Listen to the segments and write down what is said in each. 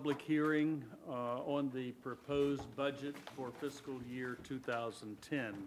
public hearing on the proposed budget for fiscal year 2010.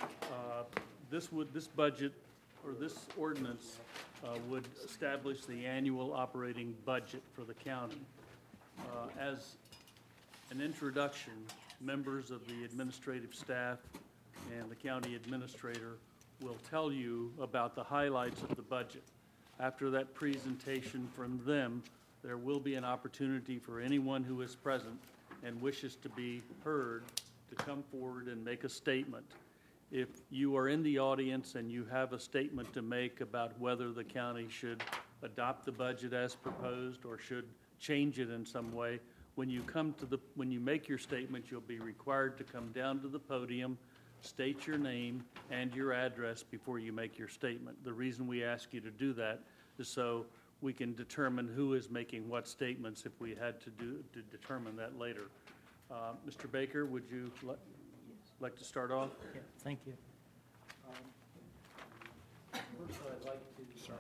This budget, or this ordinance, would establish the annual operating budget for the county. As an introduction, members of the administrative staff and the county administrator will tell you about the highlights of the budget. After that presentation from them, there will be an opportunity for anyone who is present and wishes to be heard to come forward and make a statement. If you are in the audience and you have a statement to make about whether the county should adopt the budget as proposed or should change it in some way, when you make your statement, you'll be required to come down to the podium, state your name and your address before you make your statement. The reason we ask you to do that is so we can determine who is making what statements if we had to determine that later. Mr. Baker, would you like to start off? Yeah, thank you. First, I would like to introduce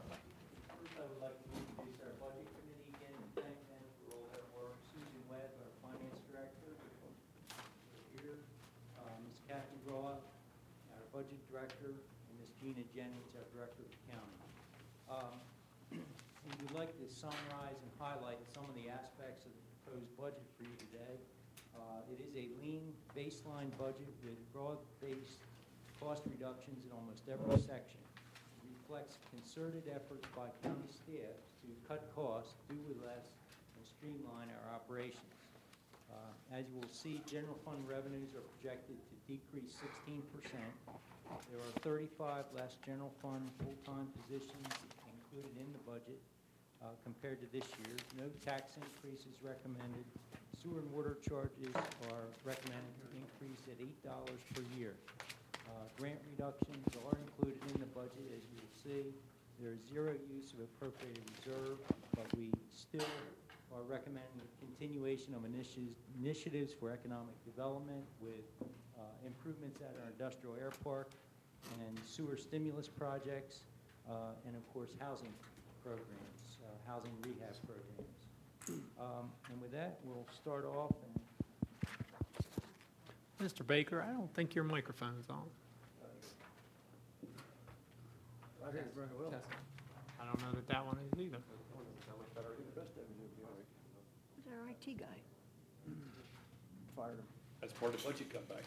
our budget committee again and thank them for all their work. Susan Webb, our finance director, here. Ms. Kathy Raw, our budget director, and Ms. Gina Jennings, our director of the county. We would like to summarize and highlight some of the aspects of the proposed budget for you today. It is a lean baseline budget with broad-based cost reductions in almost every section. It reflects concerted efforts by county staff to cut costs, do with less, and streamline our operations. As you will see, general fund revenues are projected to decrease 16%. There are 35 less general fund full-time positions included in the budget compared to this year. No tax increase is recommended. Sewer and water charges are recommended to increase at $8 per year. Grant reductions are included in the budget, as you will see. There is zero use of appropriated reserve, but we still are recommending the continuation of initiatives for economic development with improvements at our industrial air park and sewer stimulus projects, and of course housing programs, housing rehab programs. And with that, we'll start off. Mr. Baker, I don't think your microphone is on. I hear it very well. I don't know that one is either. Who's our IT guy? Fired him. That's part of budget cutback.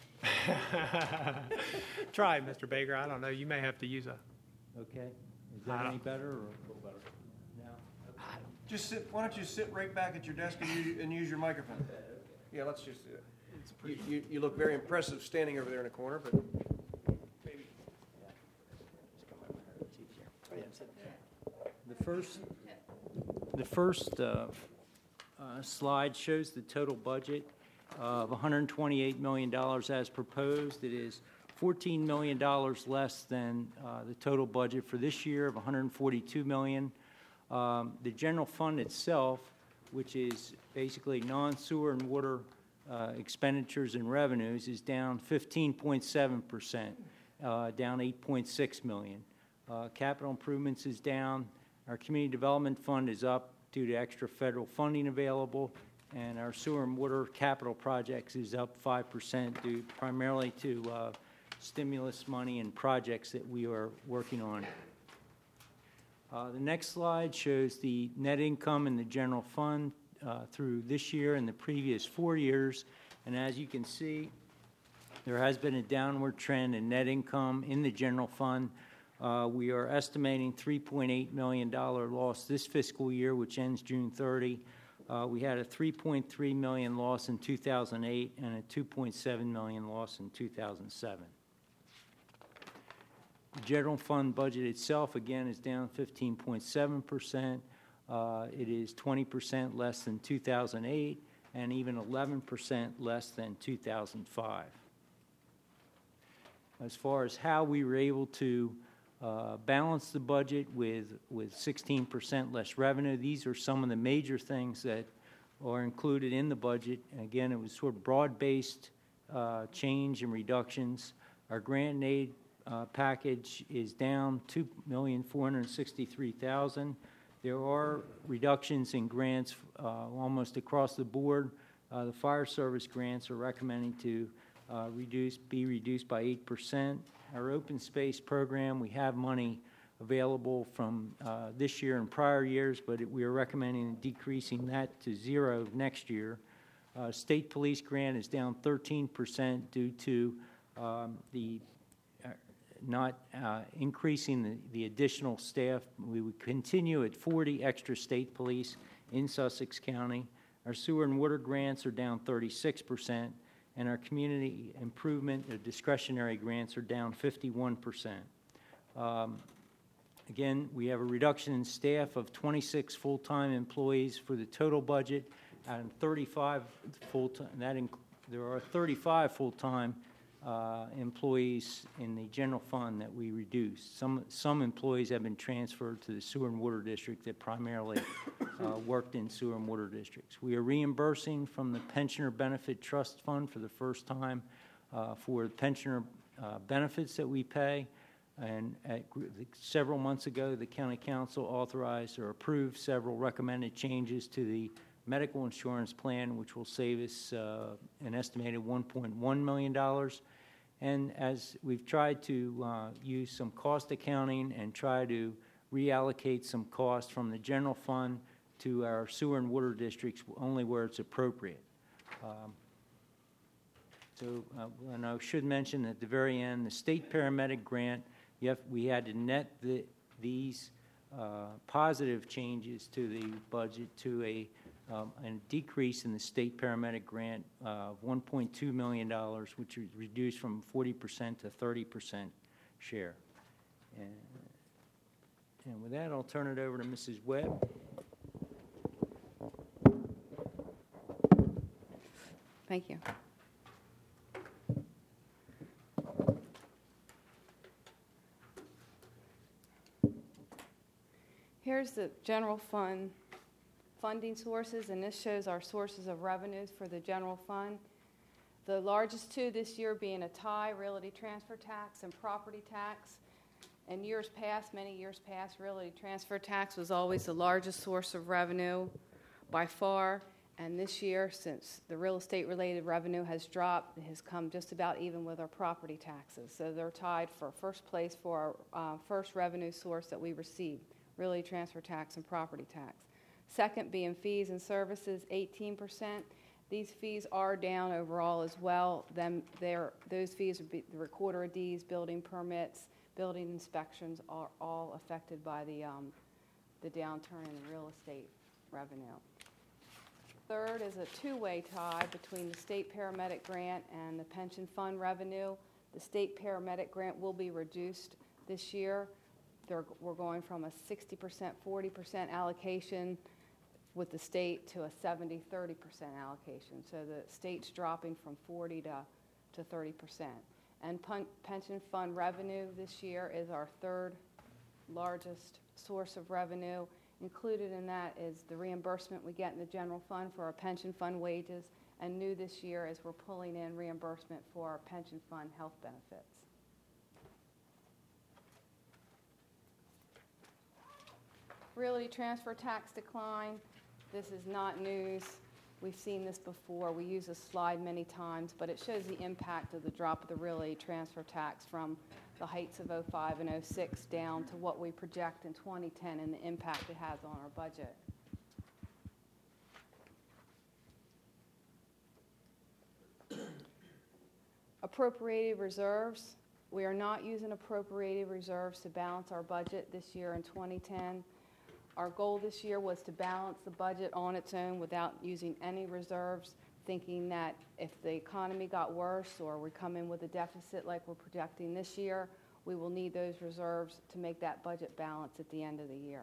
Try, Mr. Baker. I don't know. You may have to use a. Okay. Is that any better or a little better? No. Just sit. Why don't you sit right back at your desk and use your microphone? Yeah, let's just. You look very impressive standing over there in the corner, but maybe. Just come over here. It's easier. Oh, yeah, sit there. The first slide shows the total budget of $128 million as proposed. It is $14 million less than the total budget for this year of $142 million. The general fund itself, which is basically non-sewer and water expenditures and revenues, is down 15.7%, down $8.6 million. Capital improvements is down. Our community development fund is up due to extra federal funding available, and our sewer and water capital projects is up 5% due primarily to stimulus money and projects that we are working on. The next slide shows the net income in the general fund through this year and the previous 4 years, and as you can see, there has been a downward trend in net income in the general fund. We are estimating $3.8 million loss this fiscal year, which ends June 30. We had a $3.3 million loss in 2008 and a $2.7 million loss in 2007. The general fund budget itself, again, is down 15.7%. It is 20% less than 2008 and even 11% less than 2005. As far as how we were able to balance the budget with 16% less revenue, these are some of the major things that are included in the budget. And again, it was sort of broad-based change and reductions. Our grant and aid package is down $2,463,000. There are reductions in grants almost across the board. The fire service grants are recommending to be reduced by 8%. Our open space program, we have money available from this year and prior years, but we are recommending decreasing that to zero next year. State police grant is down 13% due to the not increasing the additional staff. We would continue at 40 extra state police in Sussex County. Our sewer and water grants are down 36%, and our community improvement or discretionary grants are down 51%. Again, we have a reduction in staff of 26 full-time employees for the total budget, and 35 full-time. There are 35 full-time employees in the general fund that we reduced. Some employees have been transferred to the sewer and water district that primarily worked in sewer and water districts. We are reimbursing from the Pensioner Benefit Trust Fund for the first time for pensioner benefits that we pay. And several months ago, the County Council authorized or approved several recommended changes to the medical insurance plan, which will save us an estimated $1.1 million. And as we've tried to use some cost accounting and try to reallocate some costs from the general fund to our sewer and water districts only where it's appropriate. And I should mention at the very end, the state paramedic grant, we had to net these positive changes to the budget to a decrease in the state paramedic grant of $1.2 million, which is reduced from 40% to 30% share. And with that, I'll turn it over to Mrs. Webb. Thank you. Here's the general fund funding sources, and this shows our sources of revenues for the general fund. The largest two this year being a tie, realty transfer tax and property tax. In years past, many years past, realty transfer tax was always the largest source of revenue by far. And this year, since the real estate-related revenue has dropped, it has come just about even with our property taxes. So they're tied for first place for our first revenue source that we receive, realty transfer tax and property tax. Second being fees and services, 18%. These fees are down overall as well. Those fees would be the recorder of deeds, building permits, building inspections are all affected by the downturn in the real estate revenue. Third is a two-way tie between the state paramedic grant and the pension fund revenue. The state paramedic grant will be reduced this year. We're going from a 60%, 40% allocation with the state to a 70, 30% allocation. So the state's dropping from 40 to 30%. And pension fund revenue this year is our third largest source of revenue. Included in that is the reimbursement we get in the general fund for our pension fund wages, and new this year is we're pulling in reimbursement for our pension fund health benefits. Realty transfer tax decline. This is not news. We've seen this before. We use this slide many times, but it shows the impact of the drop of the realty transfer tax from the heights of 05 and 06 down to what we project in 2010 and the impact it has on our budget. Appropriated reserves. We are not using appropriated reserves to balance our budget this year in 2010. Our goal this year was to balance the budget on its own without using any reserves, thinking that if the economy got worse or we come in with a deficit like we're projecting this year, we will need those reserves to make that budget balance at the end of the year.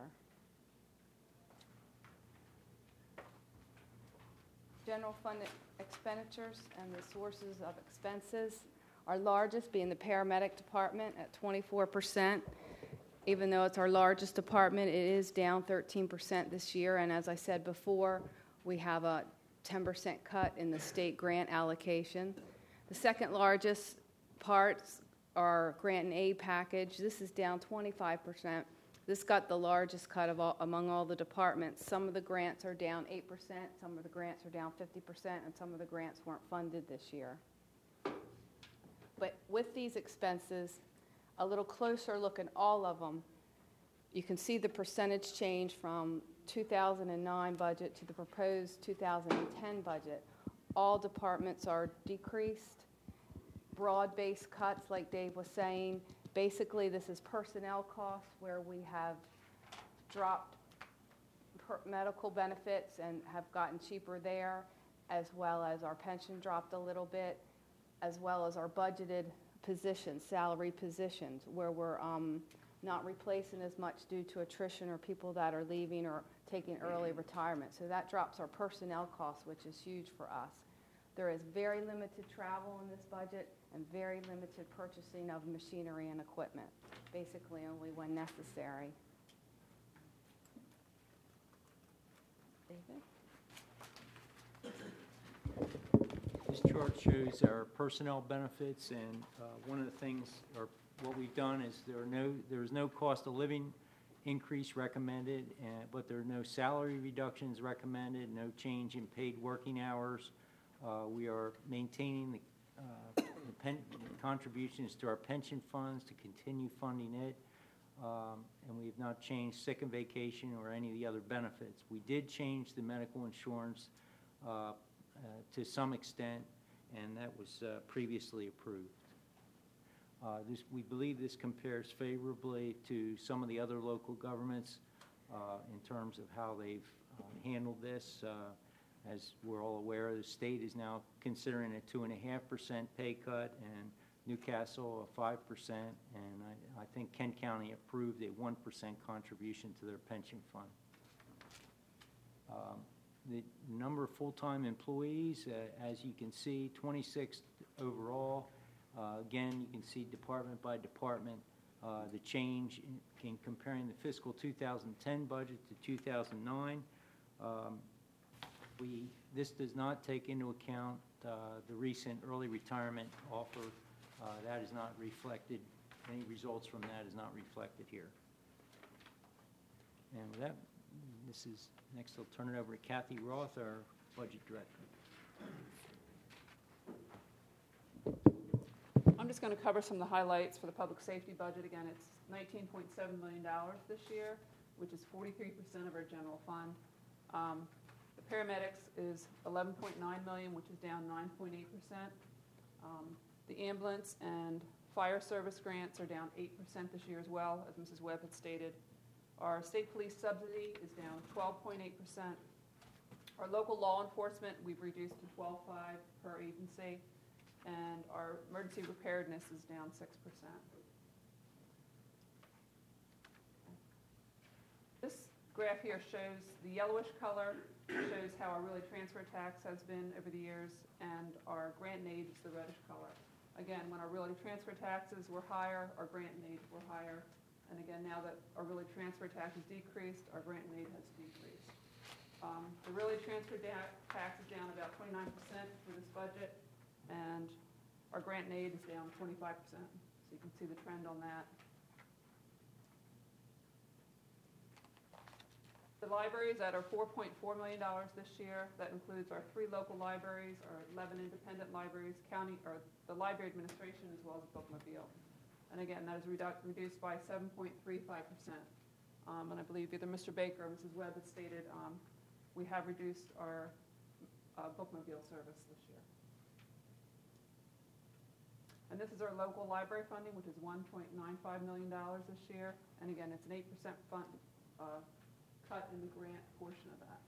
General fund expenditures and the sources of expenses. Our largest being the paramedic department at 24%. Even though it's our largest department, it is down 13% this year. And as I said before, we have a 10% cut in the state grant allocation. The second largest parts are grant and aid package. This is down 25%. This got the largest cut of among all the departments. Some of the grants are down 8%, some of the grants are down 50%, and some of the grants weren't funded this year. But with these expenses, a little closer look at all of them, you can see the percentage change from 2009 budget to the proposed 2010 budget. All departments are decreased. Broad-based cuts, like Dave was saying. Basically, this is personnel costs where we have dropped medical benefits and have gotten cheaper there, as well as our pension dropped a little bit, as well as our budgeted positions, salary positions, where we're not replacing as much due to attrition or people that are leaving or taking early retirement. So that drops our personnel costs, which is huge for us. There is very limited travel in this budget and very limited purchasing of machinery and equipment, basically only when necessary. David? This chart shows our personnel benefits, and one of the things, or what we've done is there is no cost of living increase recommended, but there are no salary reductions recommended, no change in paid working hours. We are maintaining the contributions to our pension funds to continue funding it, and we have not changed sick and vacation or any of the other benefits. We did change the medical insurance to some extent, and that was previously approved. We believe this compares favorably to some of the other local governments in terms of how they've handled this. As we're all aware, the state is now considering a 2.5% pay cut, and Newcastle a 5%, and I think Kent County approved a 1% contribution to their pension fund. The number of full-time employees, as you can see, 26 overall. Again, you can see department by department the change in comparing the fiscal 2010 budget to 2009. This does not take into account the recent early retirement offer. That is not reflected. Any results from that is not reflected here. And with that, next I'll turn it over to Kathy Roth, our budget director. I'm just going to cover some of the highlights for the public safety budget. Again, it's $19.7 million this year, which is 43% of our general fund. The paramedics is $11.9 million, which is down 9.8%. The ambulance and fire service grants are down 8% this year as well, as Mrs. Webb had stated. Our state police subsidy is down 12.8%. Our local law enforcement, we've reduced to $12.5 per agency, and our emergency preparedness is down 6%. This graph here shows the yellowish color shows how our really transfer tax has been over the years, and our grant and aid is the reddish color. Again, when our really transfer taxes were higher, our grant and aid were higher. And again, now that our really transfer tax has decreased, our grant and aid has decreased. The really transfer tax is down about 29% for this budget, and our grant and aid is down 25%. So you can see the trend on that. The libraries at our $4.4 million this year. That includes our 3 local libraries, our 11 independent libraries, or the library administration, as well as Bookmobile. And again, that is reduced by 7.35%. And I believe either Mr. Baker or Mrs. Webb had stated we have reduced our Bookmobile service this year. And this is our local library funding, which is $1.95 million this year. And again, it's an 8% fund cut in the grant portion of that.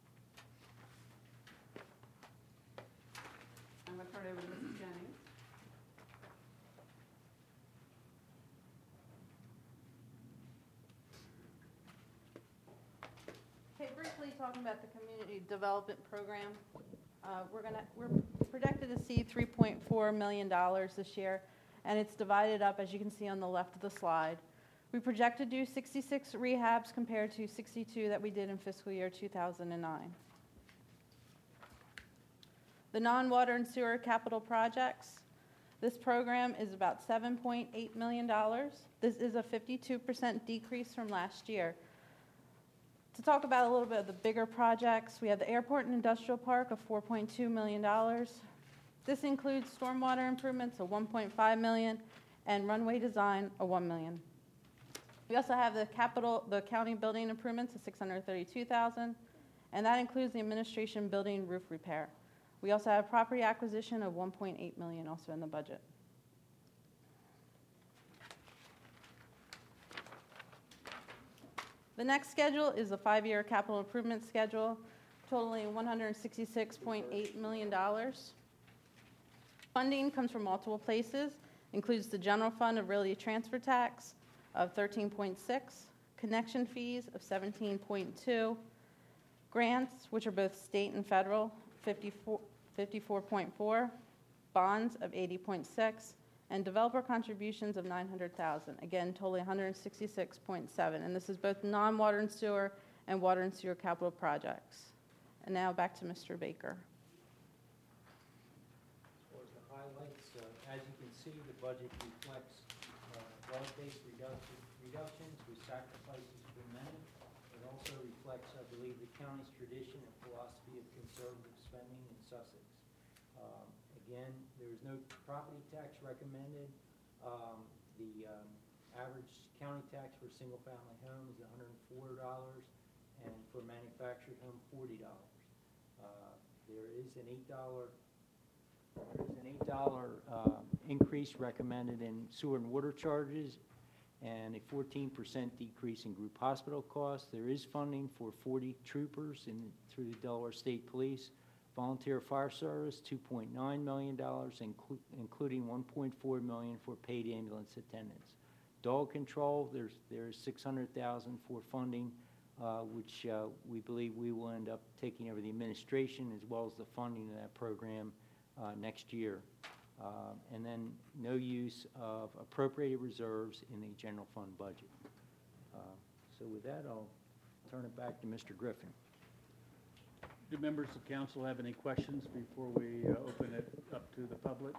I'm going to turn it over to Mrs. Jennings. Okay, briefly talking about the community development program. We're projected to see $3.4 million this year, and it's divided up, as you can see on the left of the slide. We project to do 66 rehabs compared to 62 that we did in fiscal year 2009. The non-water and sewer capital projects. This program is about $7.8 million. This is a 52% decrease from last year. To talk about a little bit of the bigger projects, we have the Airport and Industrial Park of $4.2 million. This includes stormwater improvements of $1.5 million and runway design of $1 million. We also have the county building improvements of $632,000, and that includes the administration building roof repair. We also have property acquisition of $1.8 million also in the budget. The next schedule is the 5-year capital improvement schedule, totaling $166.8 million. Funding comes from multiple places, includes the general fund of realty transfer tax of 13.6, connection fees of 17.2, grants, which are both state and federal, 54.4, bonds of 80.6, and developer contributions of $900,000, again totaling $166.7, and this is both non-water and sewer and water and sewer capital projects. And now back to Mr. Baker. As far as the highlights, as you can see, the budget reflects broad-based reductions with sacrifices for many. It also reflects, I believe, the county's tradition and philosophy of conservative spending in Sussex. Again, there is no property tax recommended. The average county tax for a single-family home is $104, and for a manufactured home, $40. There is an $8 increase recommended in sewer and water charges, and a 14% decrease in group hospital costs. There is funding for 40 troopers through the Delaware State Police. Volunteer Fire Service, $2.9 million, including $1.4 million for paid ambulance attendants. Dog control, there's $600,000 for funding, which we believe we will end up taking over the administration as well as the funding of that program next year. And then no use of appropriated reserves in the general fund budget. So with that, I'll turn it back to Mr. Griffin. Do members of council have any questions before we open it up to the public?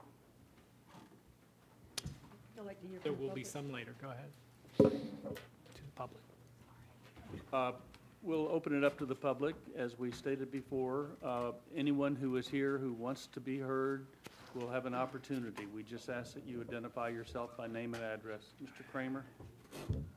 I'd like to hear There from the will be public. some later. Go ahead. To the public. We'll open it up to the public. As we stated before, anyone who is here who wants to be heard will have an opportunity. We just ask that you identify yourself by name and address. Mr. Kramer?